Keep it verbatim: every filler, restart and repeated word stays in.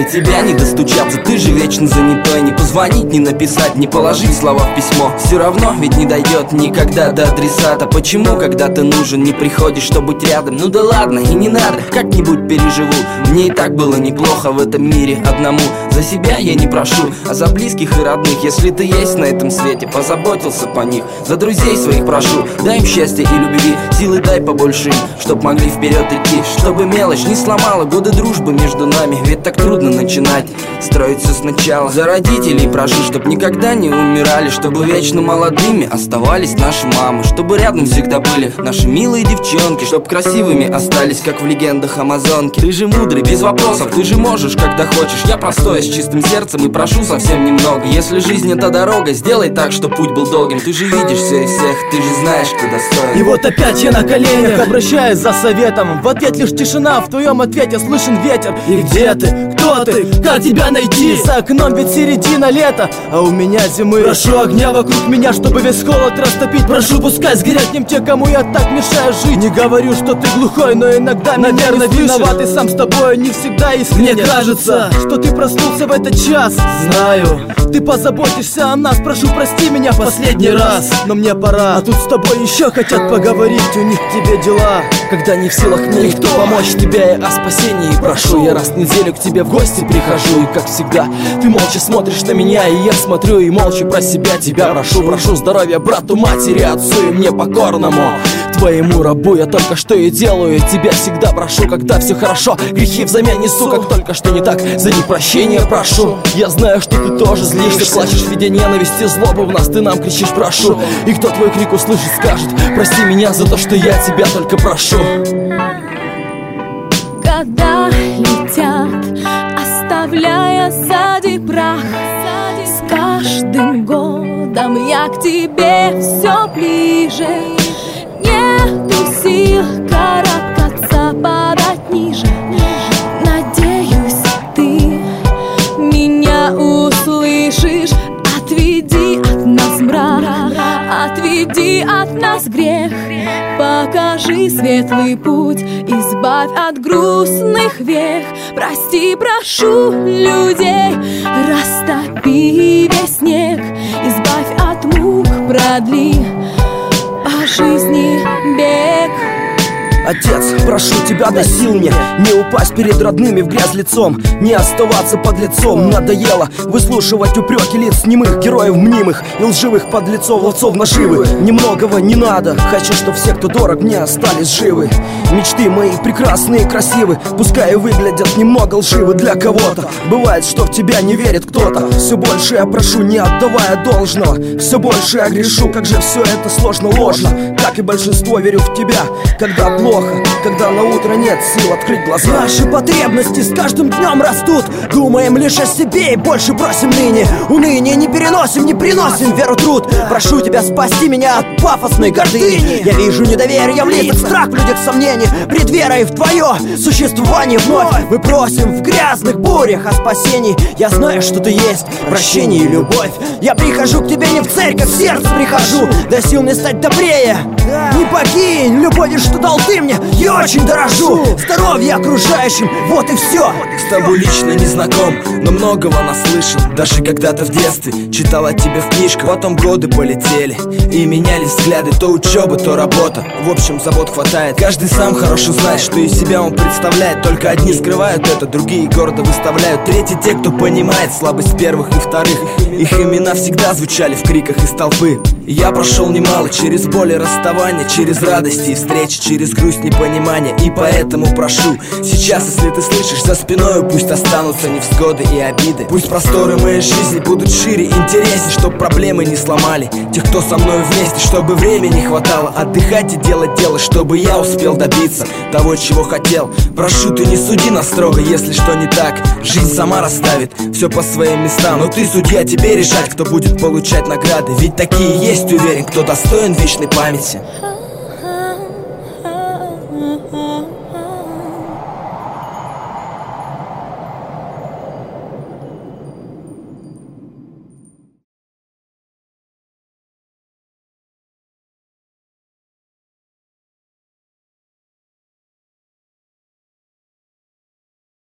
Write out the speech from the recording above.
до тебя не достучаться. Ты же вечно занятой, не позвонить, не написать, не положить слова в письмо. Все равно ведь не дойдет никогда до адресата. Почему, когда ты нужен, не приходишь, чтобы быть рядом? Ну да ладно, и не надо, как-нибудь переживу. Мне и так было неплохо в этом мире одному. За себя я не прошу, а за близких и родных. Если ты есть на этом свете, позаботился по них. За друзей своих прошу, дай им счастья и любви. Силы дай побольше им, чтоб могли вперед идти. Чтобы мелочь не сломала годы дружбы между нами. Ведь так трудно начинать, строить все сначала. За родителей прошу, чтоб никогда не умирали. Чтобы вечно молодыми оставались наши мамы. Чтобы рядом всегда были наши милые девчонки. Чтоб красивыми остались, как в легендах Амазонки. Ты же мудрый, без вопросов, ты же можешь, когда хочешь. Я простой, с чистым сердцем и прошу совсем немного. Если жизнь это дорога, сделай так, что путь был долгим. Ты же видишь все и всех, ты же знаешь, кто достоин. И вот опять я на коленях, обращаюсь за советом. В ответ лишь тишина, в твоем ответе слышен ветер. И где ты? Кто ты? Как тебя найти? За окном ведь середина лета, а у меня зимы. Прошу огня вокруг меня, чтобы весь холод растопить. Прошу, пускай сгорят ним те, кому я так мешаю жить. Не говорю, что ты глухой, но иногда, наверное, виноват и сам с тобой не всегда искренне. Мне кажется, что ты проснулся в этот час. Знаю, ты позаботишься о нас. Прошу, прости меня в последний раз, но мне пора. А тут с тобой еще хотят поговорить, у них к тебе дела. Когда не в силах мне никто помочь тебе, о спасении прошу. Я раз в неделю к тебе в гости прихожу, и как всегда ты молча смотришь на меня, и я смотрю и молча про себя тебя прошу. Прошу здоровья брату, матери, отцу и мне покорному, твоему рабу. Я только что и делаю, тебя всегда прошу. Когда все хорошо, грехи взамен несу. Как только что не так, за них прощения прошу. Я знаю, что ты тоже злишься, плачешь, видя ненависть и злобу в нас. Ты нам кричишь прошу, и кто твой крик услышит, скажет: прости меня за то, что я тебя только прошу. Года летят, оставляя сзади прах. С каждым годом я к тебе все ближе. Нету сил карабкаться, падать ниже. Надеюсь, ты меня услышишь. Отведи от нас мрак, отведи от нас грех. Покажи светлый путь, избавь от грустных вех. Прости, прошу людей, растопи весь снег. Избавь от мук, продли по жизни бег. Отец, прошу тебя, дай сил мне не упасть перед родными в грязь лицом, не оставаться под лицом. Надоело выслушивать упреки лиц немых, героев мнимых и лживых подлецов, ловцов наживы. Немногого не надо, хочу, чтоб все, кто дорог мне, остались живы. Мечты мои прекрасные и красивы, пускай и выглядят немного лживы для кого-то. Бывает, что в тебя не верит кто-то. Все больше я прошу, не отдавая должного. Все больше я грешу, как же все это сложно, ложно. Как и большинство, верю в тебя, когда плохо, когда на утро нет сил открыть глаза. Наши потребности с каждым днем растут. Думаем лишь о себе и больше просим ныне. Уныние не переносим, не приносим веру труд. Прошу тебя, спасти меня от пафосной гордыни. Я вижу недоверие в лицах, страх в людях, сомнений. Пред верой в твое существование вновь мы просим в грязных бурях о спасении. Я знаю, что ты есть прощение и любовь. Я прихожу к тебе не в церковь, в сердце прихожу. Дай сил мне стать добрее. Не покинь любовью, что дал ты мне, я очень дорожу. Здоровье окружающим, вот и все. С тобой лично не знаком, но многого наслышан. Даже когда-то в детстве читал о тебе в книжках. Потом годы полетели и менялись взгляды. То учеба, то работа, в общем забот хватает. Каждый сам хорошо знает, что из себя он представляет. Только одни скрывают это, другие гордо выставляют. Третьи те, кто понимает слабость первых и вторых. Их имена всегда звучали в криках из толпы. И я прошел немало через боль и расставание, через радости и встречи, через грусть, непонимание. И поэтому прошу, сейчас, если ты слышишь за спиной, пусть останутся невзгоды и обиды. Пусть просторы моей жизни будут шире, интереснее, чтоб проблемы не сломали тех, кто со мной вместе. Чтобы времени хватало отдыхать и делать дело, чтобы я успел добиться того, чего хотел. Прошу, ты не суди нас строго, если что не так. Жизнь сама расставит все по своим местам. Но ты судья, тебе решать, кто будет получать награды. Ведь такие есть, уверен, кто достоин вечной памяти.